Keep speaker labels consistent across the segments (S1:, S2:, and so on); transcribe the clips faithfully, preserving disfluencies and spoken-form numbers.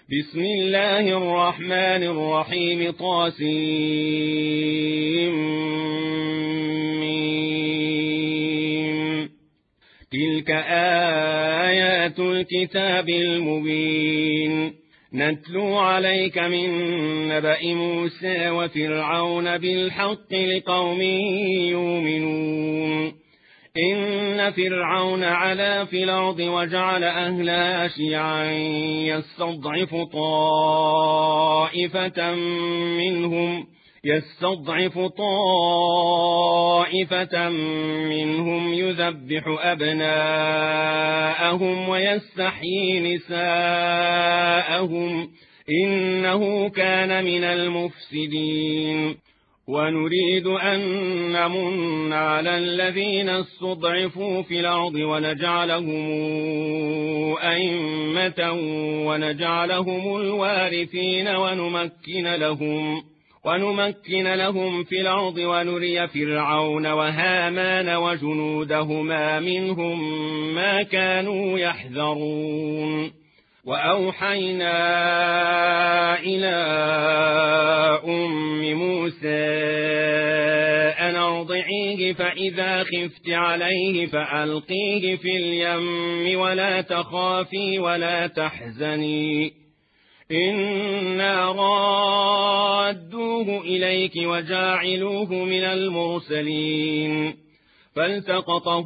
S1: بسم الله الرحمن الرحيم طاسيم تلك آيات الكتاب المبين نتلو عليك من نبأ موسى وفرعون بالحق لقوم يؤمنون إن فرعون علا في الأرض وجعل أهلها شيعا يستضعف طائفة منهم يستضعف طائفة منهم يذبح أبناءهم ويستحيي نساءهم إنه كان من المفسدين ونريد أن نمن على الذين استضعفوا في الأرض ونجعلهم أئمة ونجعلهم الوارثين ونمكن لهم ونمكن لهم في الأرض ونري فرعون وهامان وجنودهما منهم ما كانوا يحذرون وأوحينا إلى أم موسى أن أرضعيه فإذا خفت عليه فألقيه في اليم ولا تخافي ولا تحزني إنا رادوه إليك وجاعلوه من المرسلين فالتقطه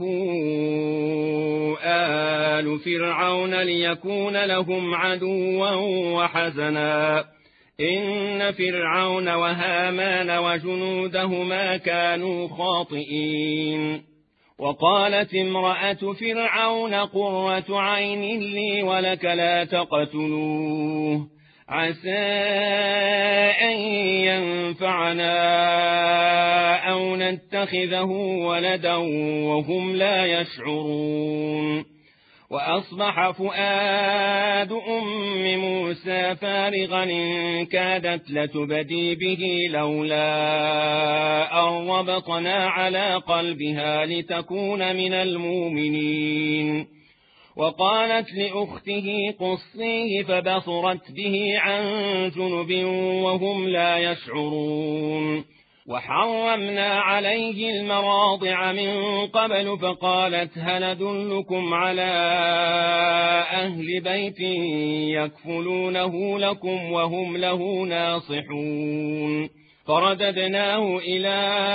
S1: آل فرعون ليكون لهم عدوا وحزنا إن فرعون وهامان وجنودهما كانوا خاطئين وقالت امرأة فرعون قرة عين لي ولك لا تقتلوه عسى أن ينفعنا أو نتخذه ولدا وهم لا يشعرون وأصبح فؤاد أم موسى فارغا إن كادت لتبدي به لولا أن ربطنا على قلبها لتكون من المؤمنين وقالت لأخته قصيه فبصرت به عن جنب وهم لا يشعرون وحرمنا عليه المراضع من قبل فقالت هل أدلكم على أهل بيت يكفلونه لكم وهم له ناصحون فرددناه إلى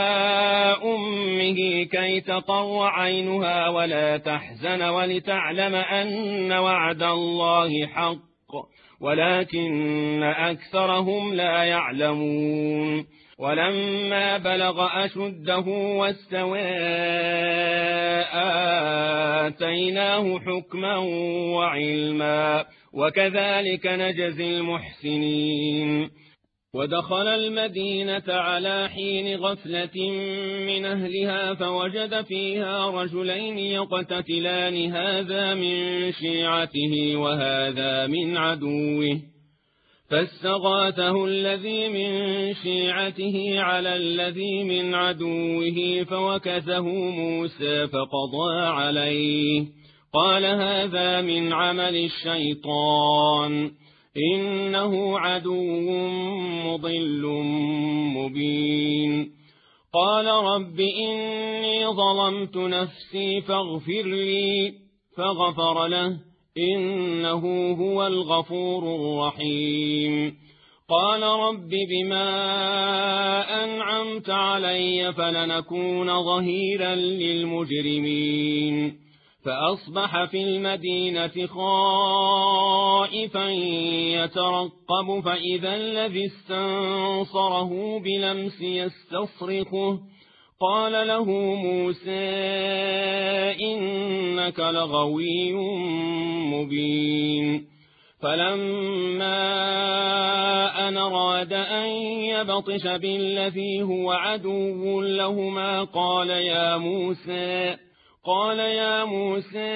S1: أمه كي تقر عينها ولا تحزن ولتعلم أن وعد الله حق ولكن أكثرهم لا يعلمون ولما بلغ أشده واستوى آتيناه حكما وعلما وكذلك نجزي المحسنين ودخل المدينة على حين غفلة من أهلها فوجد فيها رجلين يقتتلان هذا من شيعته وهذا من عدوه فاستغاثه الذي من شيعته على الذي من عدوه فوكزه موسى فقضى عليه قال هذا من عمل الشيطان إنه عدو مضل مبين قال رب إني ظلمت نفسي فاغفر لي فغفر له إنه هو الغفور الرحيم قال رب بما أنعمت علي فلنكون ظهيرا للمجرمين فأصبح في المدينة خائفا يترقب فإذا الذي استنصره بلمس يستصرخه قال له موسى إنك لغوي مبين فلما أن أراد أن يبطش بالذي هو عدو لهما قال يا موسى قال يا موسى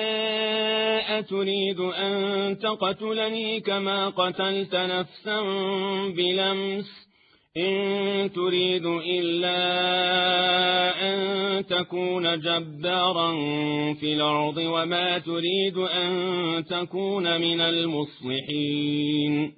S1: أتريد أن تقتلني كما قتلت نفسا بلمس إن تريد إلا أن تكون جبارا في الأرض وما تريد أن تكون من المصلحين.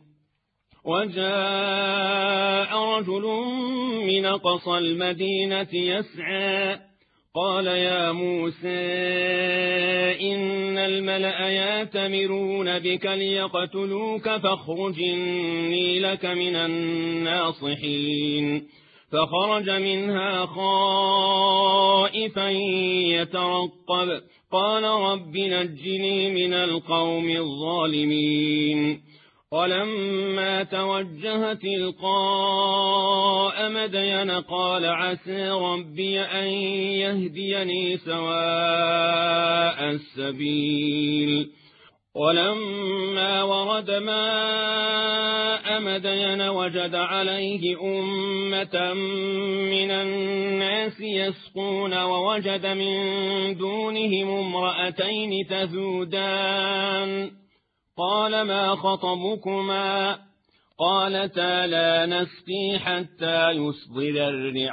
S1: وجاء رجل من أقصى المدينة يسعى قال يا موسى إن الملأ يأتمرون بك ليقتلوك فاخرج إني لك من الناصحين. فخرج منها خائفا يترقب قال رب نجني من القوم الظالمين. ولما توجه تلقاء مدين قال عسى ربي أن يهديني سواء السبيل. ولما ورد ماء مدين وجد عليه أمة من الناس يسقون ووجد من دونهم امرأتين تذودان قال ما خطبكما قالتا لا نسقي حتى يصدر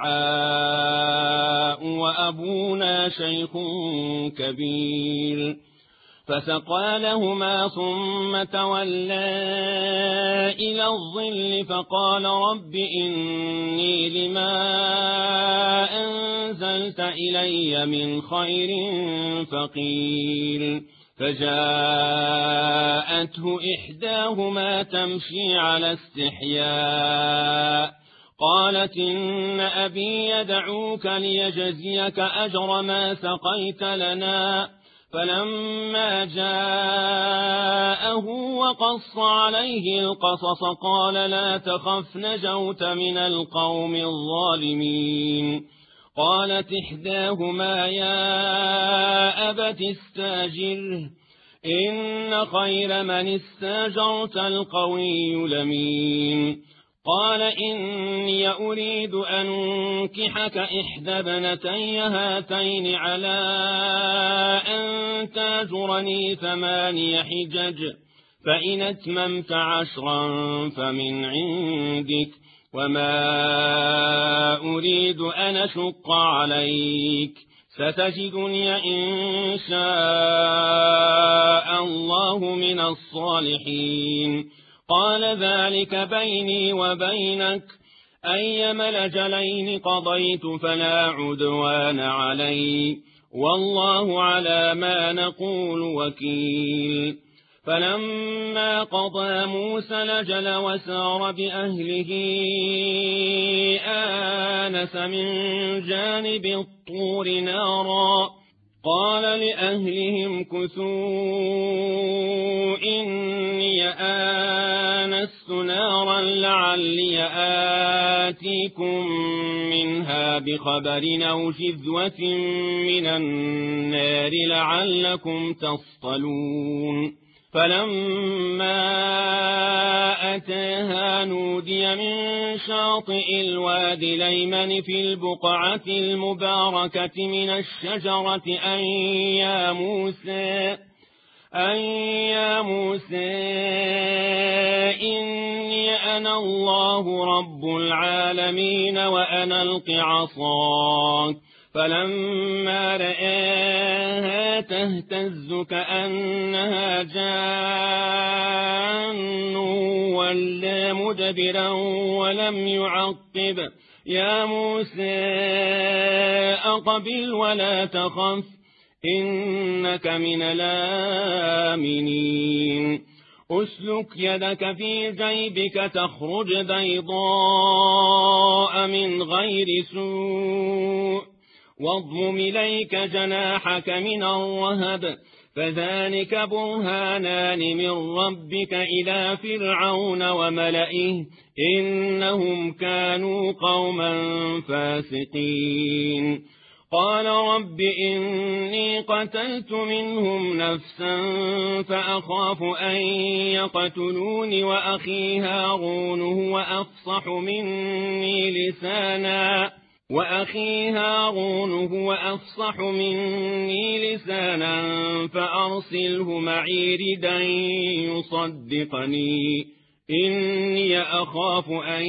S1: الرعاء وأبونا شيخ كبير. فسقى لهما ثم تولى إلى الظل فقال رب إني لما أنزلت إلي من خير فقير. فجاءته إحداهما تمشي على استحياء قالت إن أبي يدعوك ليجزيك أجر ما سقيت لنا. فلما جاءه وقص عليه القصص قال لا تخف نجوت من القوم الظالمين. قالت إحداهما يا أبت استاجره إن خير من استاجرت القوي الأمين. قال إني أريد أن أنكحك إحدى ابنتي هاتين على أن تاجرني ثماني حجج فإن أتممت عشرا فمن عندك وما أريد أن أشق عليك ستجدني إن شاء الله من الصالحين. قال ذلك بيني وبينك أيما الأجلين قضيت فلا عدوان علي والله على ما نقول وكيل. فلما قضى موسى الأجل وسار بأهله آنس من جانب الطور نارا قال لأهلهم كثوا إني آنست نارا لعلي آتيكم منها بخبر أو جذوة من النار لعلكم تصطلون. فلما أتاها نودي من شاطئ الوادي الأيمن في البقعة المباركة من الشجرة أن يا موسى أن يا موسى إني أنا الله رب العالمين وأنا ألق عصاك. فلما رآها تهتز كأنها جان ولا مدبرا ولم يعقب يا موسى أقبل ولا تخف إنك من الآمنين. أسلك يدك في جيبك تخرج بيضاء من غير سوء واضمم إليك جناحك من الرهب فذلك برهانان من ربك إلى فرعون وملئه إنهم كانوا قوما فاسقين. قال رب إني قتلت منهم نفسا فأخاف أن يقتلوني وأخي هارون هو أفصح مني لسانا وأخي هارون هو أفصح مني لسانا فأرسله معي ردا يصدقني إني أخاف أن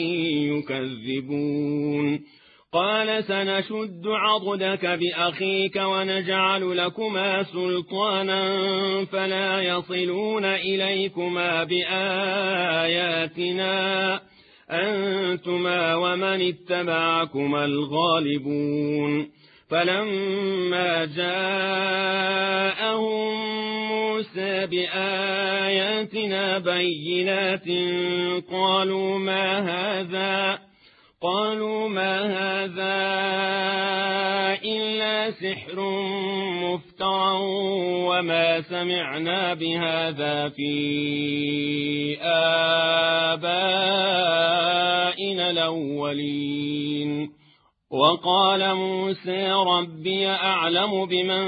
S1: يكذبون قال سنشد عضدك بأخيك ونجعل لكما سلطانا فلا يصلون إليكما بآياتنا أنتما ومن اتبعكما الغالبون فلما جاءهم موسى بآياتنا بينات قالوا ما هذا قالوا ما هذا إلا سحر مفترى وما سمعنا بهذا في آبائنا الأولين وقال موسى ربي أعلم بمن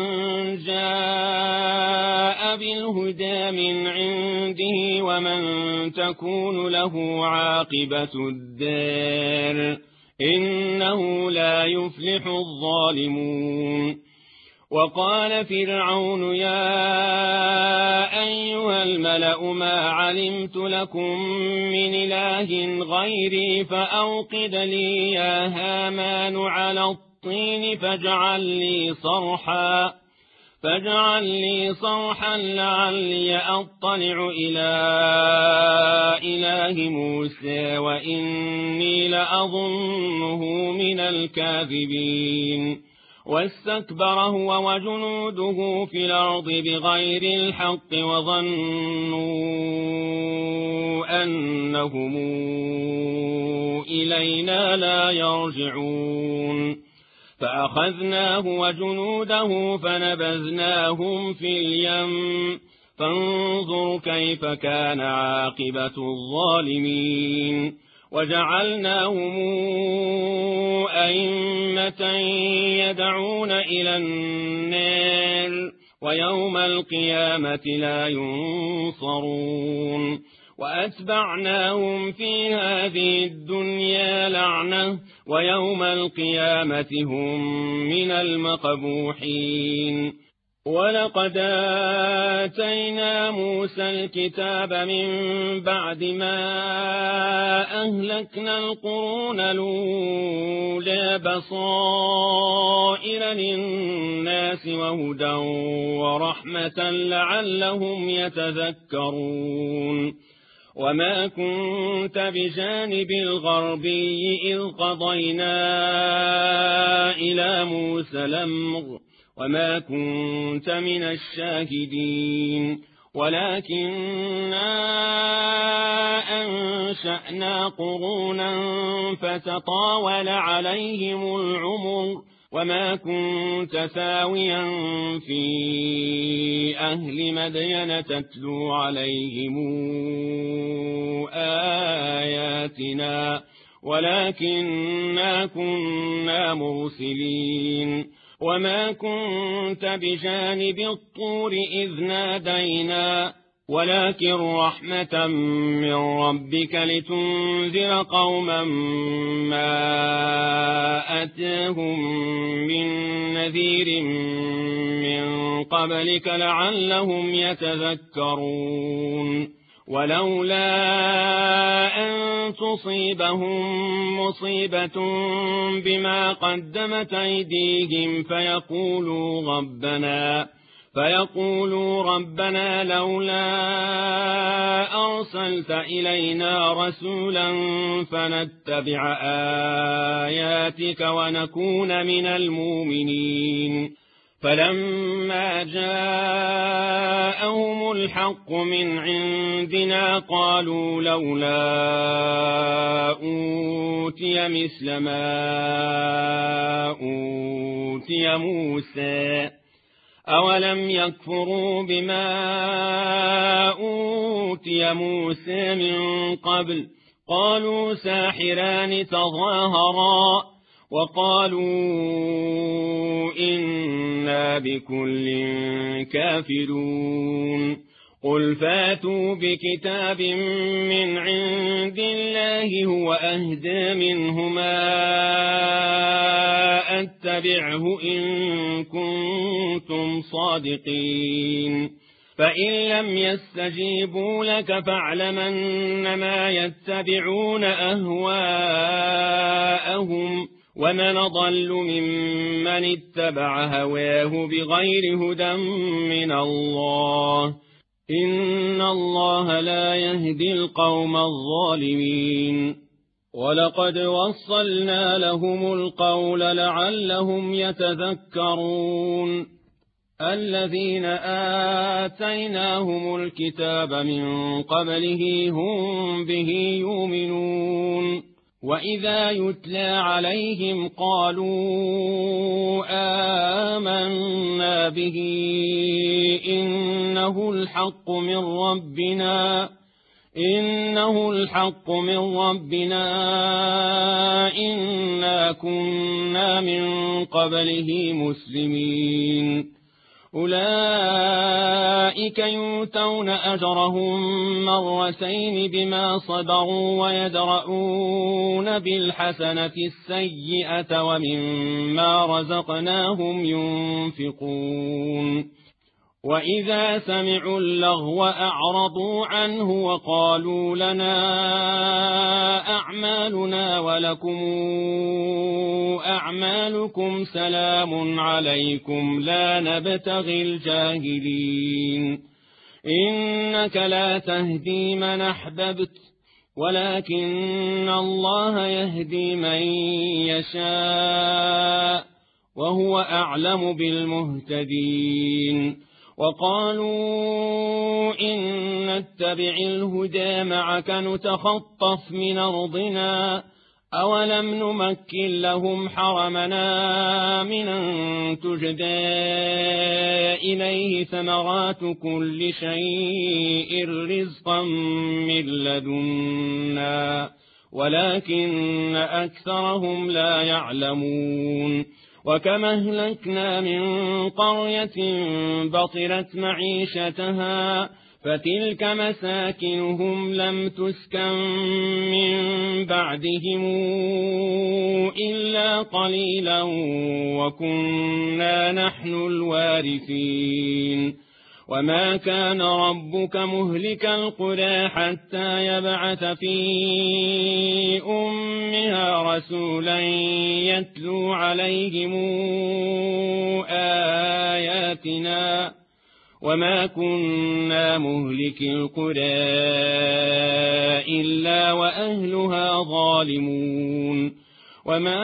S1: جاء بالهدى من عنده ومن تكون له عاقبة الدار إنه لا يفلح الظالمون وقال فرعون يا أيها الملأ ما علمت لكم من إله غيري فأوقد لي يا هامان على الطين فاجعل لي صرحا فاجعل لي صرحا لعلي أطلع إلى إله موسى وإني لأظنه من الكاذبين واستكبر هو وجنوده في الأرض بغير الحق وظنوا أنهم إلينا لا يرجعون فأخذناه وجنوده فنبذناهم في اليم فانظر كيف كان عاقبة الظالمين وجعلناهم أئمة يدعون إلى النار ويوم القيامة لا ينصرون وأتبعناهم في هذه الدنيا لعنة ويوم القيامة هم من المقبوحين ولقد آتينا موسى الكتاب من بعد ما أهلكنا القرون الأولى بصائر للناس وهدى ورحمة لعلهم يتذكرون وما كنت بجانب الغربي إذ قضينا إلى موسى الأمر وما كنت من الشاهدين ولكننا أنشأنا قرونا فتطاول عليهم العمر وما كنت ثاويا في أهل مدين تتلو عليهم آياتنا ولكننا كنا مرسلين وما كنت بجانب الطور إذ نادينا ولكن رحمة من ربك لتنذر قوما ما أتاهم من نذير من قبلك لعلهم يتذكرون ولولا أن تصيبهم مصيبة بما قدمت أيديهم فيقولوا ربنا فيقولوا ربنا لولا أرسلت إلينا رسولا فنتبع آياتك ونكون من المؤمنين فلما جاءهم الحق من عندنا قالوا لولا أوتي مثل ما أوتي موسى أولم يكفروا بما أوتي موسى من قبل قالوا ساحران تظاهرا وقالوا إنا بكل كافرون قل فاتوا بكتاب من عند الله هو أهدى منهما أتبعه إن كنتم صادقين فإن لم يستجيبوا لك فاعلم أنما يتبعون أهواءهم ومن ضل ممن اتبع هواه بغير هدى من الله إن الله لا يهدي القوم الظالمين ولقد وصلنا لهم القول لعلهم يتذكرون الذين آتيناهم الكتاب من قبله هم به يؤمنون وإذا يتلى عليهم قالوا آمنا به إنه الحق من ربنا إنه الحق من ربنا إنا كنا من قبله مسلمين أولئك يؤتون أجرهم مرتين بما صبروا ويدرؤون بالحسنة السيئة ومما رزقناهم ينفقون وإذا سمعوا اللغو أعرضوا عنه وقالوا لنا أعمالنا ولكم أعمالكم سلام عليكم لا نبتغي الجاهلين إنك لا تهدي من أحببت ولكن الله يهدي من يشاء وهو أعلم بالمهتدين وقالوا إن نتبع الهدى معك نتخطف من أرضنا أولم نمكن لهم حرمنا من أن تجدى إليه ثمرات كل شيء رزقا من لدنا ولكن أكثرهم لا يعلمون وكما أهلكنا من قرية بطرت معيشتها فتلك مساكنهم لم تسكن من بعدهم إلا قليلا وكنا نحن الوارثين وما كان ربك مهلك القرى حتى يبعث في أمها رسولا يتلو عليهم آياتنا وما كنا مهلك القرى إلا وأهلها ظالمون وما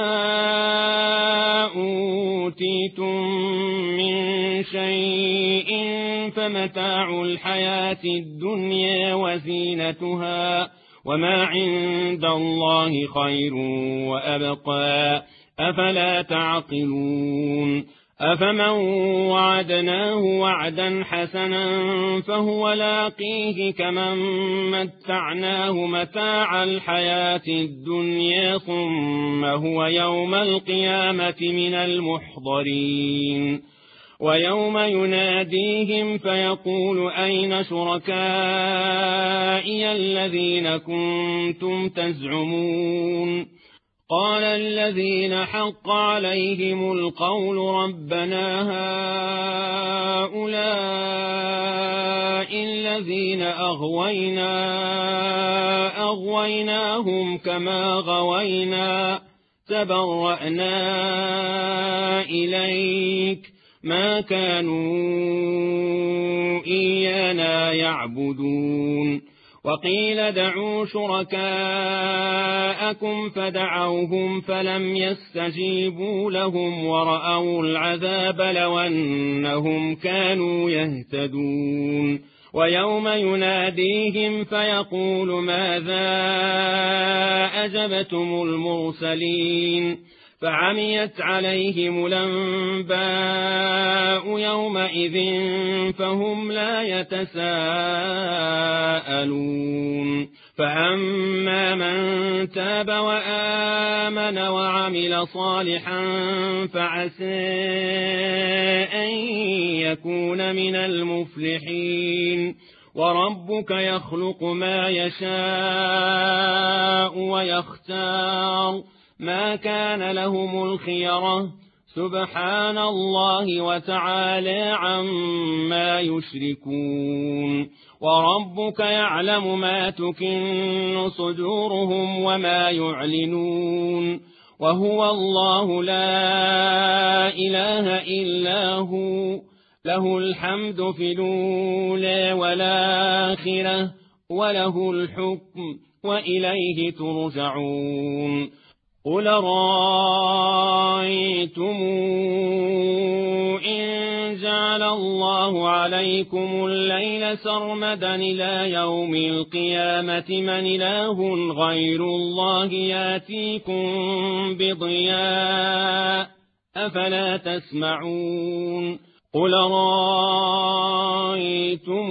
S1: أوتيتم من شيء فمتاع الحياة الدنيا وزينتها وما عند الله خير وأبقى أفلا تعقلون أفمن وعدناه وعدا حسنا فهو لاقيه كمن متعناه متاع الحياة الدنيا ثم هو يوم القيامة من المحضرين ويوم يناديهم فيقول أين شركائي الذين كنتم تزعمون قال الذين حق عليهم القول ربنا هؤلاء الذين أغوينا أغويناهم كما غوينا تبرأنا إليك ما كانوا إيانا يعبدون وقيل دعوا شركاءكم فدعوهم فلم يستجيبوا لهم ورأوا العذاب لو أنهم كانوا يهتدون ويوم يناديهم فيقول ماذا أجبتم المرسلين فعميت عليهم الأنباء يومئذ فهم لا يتساءلون فأما من تاب وآمن وعمل صالحا فعسى أن يكون من المفلحين وربك يخلق ما يشاء ويختار ما كان لهم الخيرة سبحان الله وتعالى عما يشركون وربك يعلم ما تكن صدورهم وما يعلنون وهو الله لا إله إلا هو له الحمد في الأولى والآخرة وله الحكم وإليه ترجعون قل رأيتم إن جعل الله عليكم الليل سرمدا إلى يوم القيامة من إله غير الله ياتيكم بضياء أفلا تسمعون قل رأيتم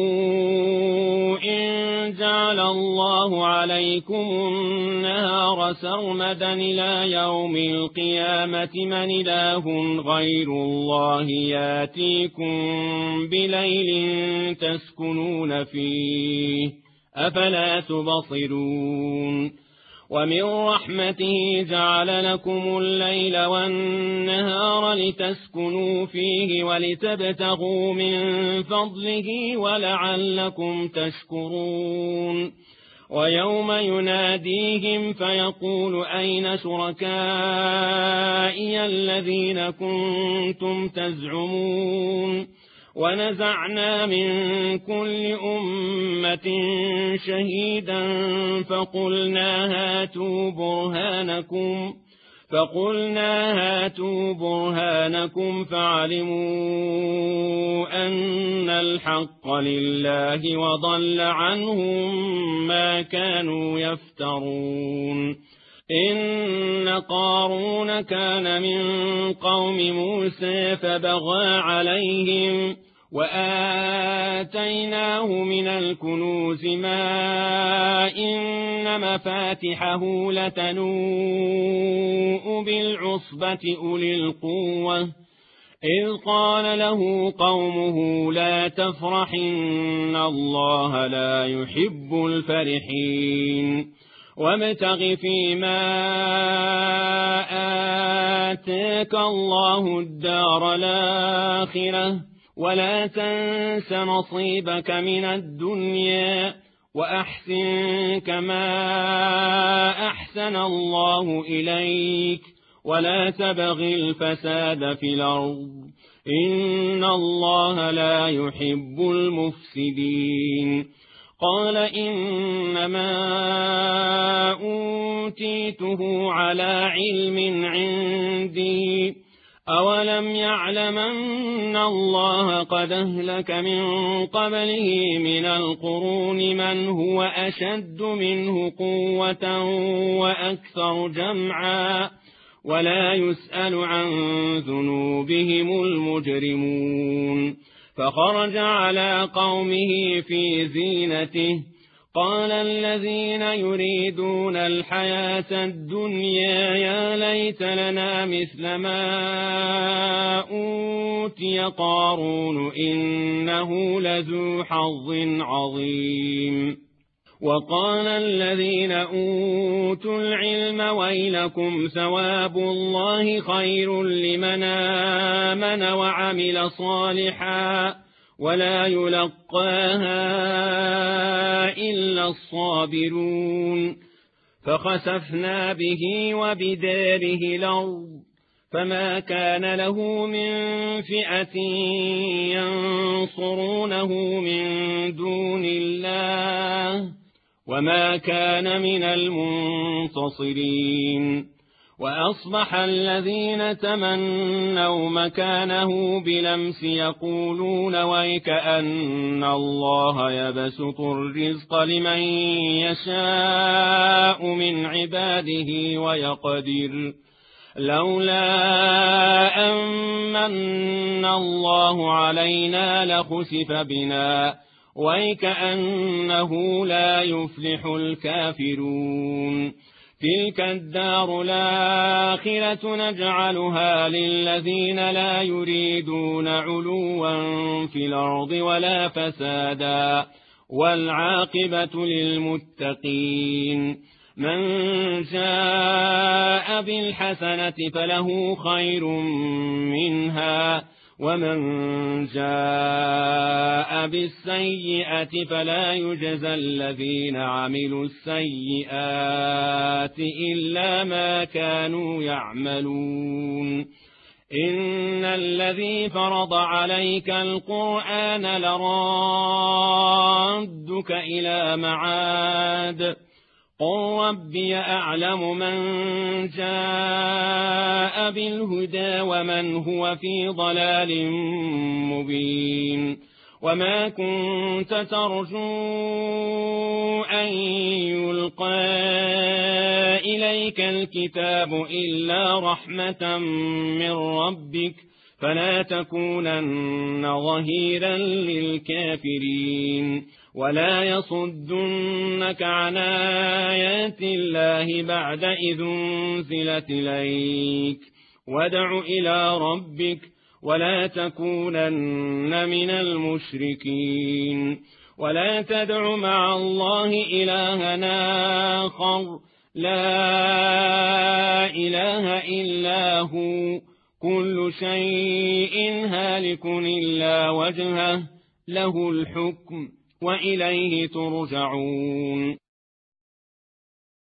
S1: إن جعل الله عليكم النهار سرمدا إلى يوم القيامة من إله غير الله ياتيكم بليل تسكنون فيه أفلا تبصرون ومن رحمته جعل لكم الليل والنهار لتسكنوا فيه ولتبتغوا من فضله ولعلكم تشكرون ويوم يناديهم فيقول أين شركائي الذين كنتم تزعمون ونزعنا من كل أمة شهيدا فقلنا هاتوا برهانكم فقلنا هاتوا برهانكم فعلموا أن الحق لله وضل عنهم ما كانوا يفترون إن قارون كان من قوم موسى فبغى عليهم وآتيناه من الكنوز ما إن مفاتحه لتنوء بالعصبة أولي القوة إذ قال له قومه لا تفرح إن الله لا يحب الفرحين وابتغ فيما آتاك الله الدار الآخرة ولا تنس نصيبك من الدنيا وأحسن كما أحسن الله إليك ولا تبغ الفساد في الأرض إن الله لا يحب المفسدين قال إنما أوتيته على علم عندي أولم يعلم أن الله قد أهلك من قبله من القرون من هو أشد منه قوة وأكثر جمعا ولا يسأل عن ذنوبهم المجرمون فخرج على قومه في زينته قال الذين يريدون الحياة الدنيا يا ليت لنا مثل ما أوتي قارون إنه لذو حظ عظيم وقال الذين أوتوا العلم ويلكم ثواب الله خير لمن آمن وعمل صالحا ولا يلقاها إلا الصابرون فخسفنا به وبداره الأرض فما كان له من فئة ينصرونه من دون الله وما كان من المنتصرين وأصبح الذين تمنوا مكانه بلمس يقولون ويكأن الله يبسط الرزق لمن يشاء من عباده ويقدر لولا أمن الله علينا لخسف بنا ويكأنه لا يفلح الكافرون تلك الدار الآخرة نجعلها للذين لا يريدون علوا في الأرض ولا فسادا والعاقبة للمتقين من جاء بالحسنة فله خير منها ومن جاء بالسيئة فلا يجزى الذين عملوا السيئات إلا ما كانوا يعملون إن الذي فرض عليك القرآن لرادك إلى معاد قل ربي أعلم من جاء بالهدى ومن هو في ضلال مبين وما كنت ترجو أن يلقى إليك الكتاب إلا رحمة من ربك فلا تكونن ظهيرا للكافرين ولا يصدنك عن آيات الله بعد إذ انزلت إليك وادع إلى ربك ولا تكونن من المشركين ولا تدع مع الله إلها آخر لا إله إلا هو كل شيء هالك إلا وجهه له الحكم وإليه ترجعون